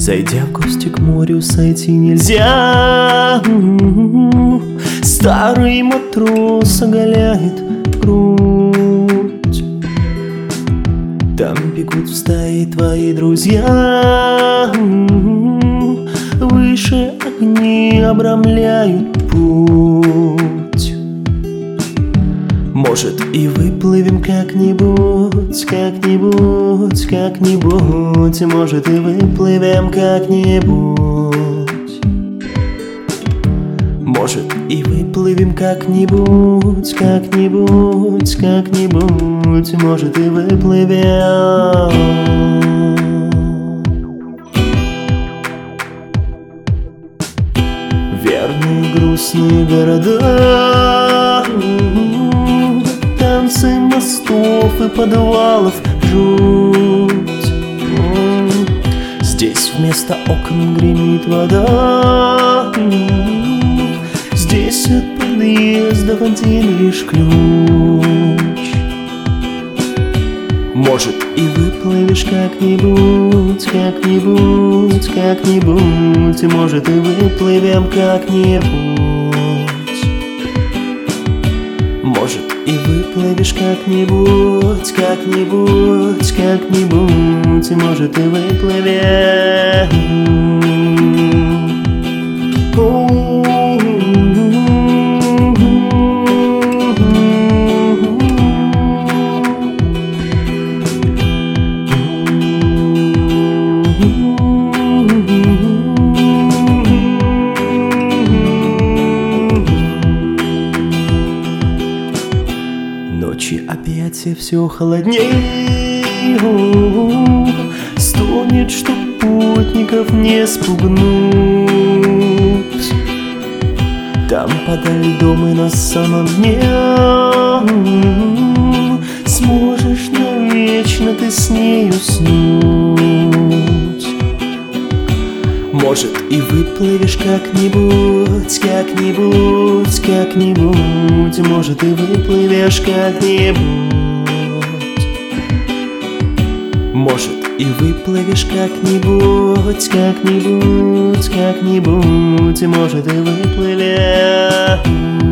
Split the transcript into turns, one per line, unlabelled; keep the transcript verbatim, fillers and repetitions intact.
Зайдя в гости к морю, сойти нельзя. Старый матрос оголяет грудь. Там бегут в стаи твои друзья. Выше огни обрамляют путь. Может, и выплывем как-нибудь, как-нибудь, как-нибудь. Может, и выплывем как-нибудь. Может, и выплывем как-нибудь, как-нибудь, как-нибудь. Может, и выплывем. Верные грустные города, танцы мостов и подвалов, жуть. Здесь вместо окон гремит вода. Здесь от подъездов один лишь ключ. Может, и выплывешь как-нибудь, как-нибудь, как-нибудь. Может, и выплывем как-нибудь. Может, и выплывешь как-нибудь, как-нибудь, как-нибудь. Может, и выплывем. Ночи опять все холодней. Стонет, что путников не спугнуть. Там подо льдом и на самом дне сможешь навечно ты с ней уснуть. Может, и выплывешь как-нибудь, как-нибудь, как-нибудь. Может, и выплывешь как-нибудь. Может, и выплывешь как-нибудь, как-нибудь, как-нибудь. Может, и выплывешь.